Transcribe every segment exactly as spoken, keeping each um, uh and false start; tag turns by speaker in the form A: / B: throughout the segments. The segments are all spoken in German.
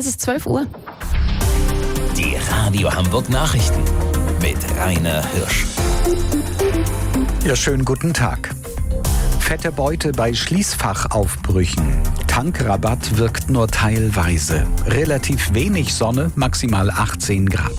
A: Es ist zwölf Uhr.
B: Die Radio Hamburg Nachrichten mit Rainer Hirsch.
C: Ja, schönen guten Tag. Fette Beute bei Schließfachaufbrüchen. Tankrabatt wirkt nur teilweise. Relativ wenig Sonne, maximal achtzehn Grad.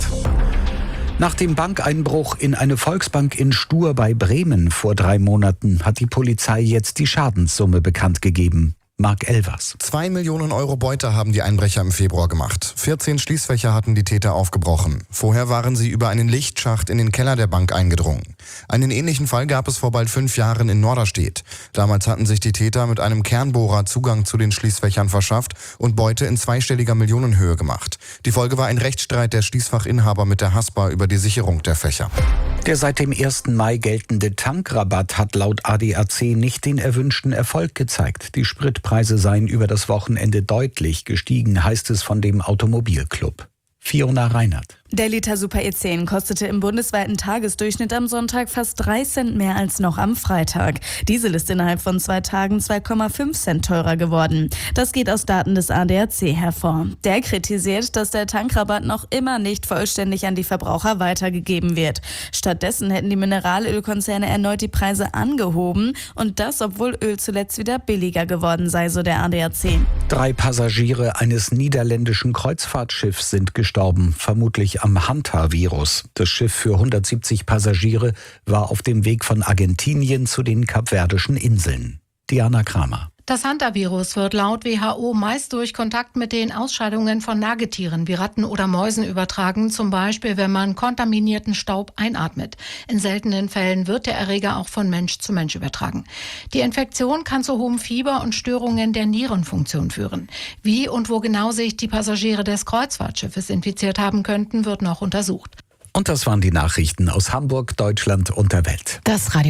C: Nach dem Bankeinbruch in eine Volksbank in Stur bei Bremen vor drei Monaten hat die Polizei jetzt die Schadenssumme bekannt gegeben. Marc Elvers.
D: Zwei Millionen Euro Beute haben die Einbrecher im Februar gemacht. vierzehn Schließfächer hatten die Täter aufgebrochen. Vorher waren sie über einen Lichtschacht in den Keller der Bank eingedrungen. Einen ähnlichen Fall gab es vor bald fünf Jahren in Norderstedt. Damals hatten sich die Täter mit einem Kernbohrer Zugang zu den Schließfächern verschafft und Beute in zweistelliger Millionenhöhe gemacht. Die Folge war ein Rechtsstreit der Schließfachinhaber mit der Haspa über die Sicherung der Fächer.
C: Der seit dem ersten Mai geltende Tankrabatt hat laut A D A C nicht den erwünschten Erfolg gezeigt. Die Spritpreise seien über das Wochenende deutlich gestiegen, heißt es von dem Automobilclub. Fiona Reinert.
E: Der Liter Super E zehn kostete im bundesweiten Tagesdurchschnitt am Sonntag fast drei Cent mehr als noch am Freitag. Diesel ist innerhalb von zwei Tagen zwei Komma fünf Cent teurer geworden. Das geht aus Daten des A D A C hervor. Der kritisiert, dass der Tankrabatt noch immer nicht vollständig an die Verbraucher weitergegeben wird. Stattdessen hätten die Mineralölkonzerne erneut die Preise angehoben und das, obwohl Öl zuletzt wieder billiger geworden sei, so der A D A C.
C: Drei Passagiere eines niederländischen Kreuzfahrtschiffs sind gestorben, vermutlich am Hantavirus. Das Schiff für hundertsiebzig Passagiere war auf dem Weg von Argentinien zu den Kapverdischen Inseln. Diana Kramer.
F: Das Hantavirus wird laut W H O meist durch Kontakt mit den Ausscheidungen von Nagetieren wie Ratten oder Mäusen übertragen, zum Beispiel wenn man kontaminierten Staub einatmet. In seltenen Fällen wird der Erreger auch von Mensch zu Mensch übertragen. Die Infektion kann zu hohem Fieber und Störungen der Nierenfunktion führen. Wie und wo genau sich die Passagiere des Kreuzfahrtschiffes infiziert haben könnten, wird noch untersucht.
C: Und das waren die Nachrichten aus Hamburg, Deutschland und der Welt.
A: Das Radio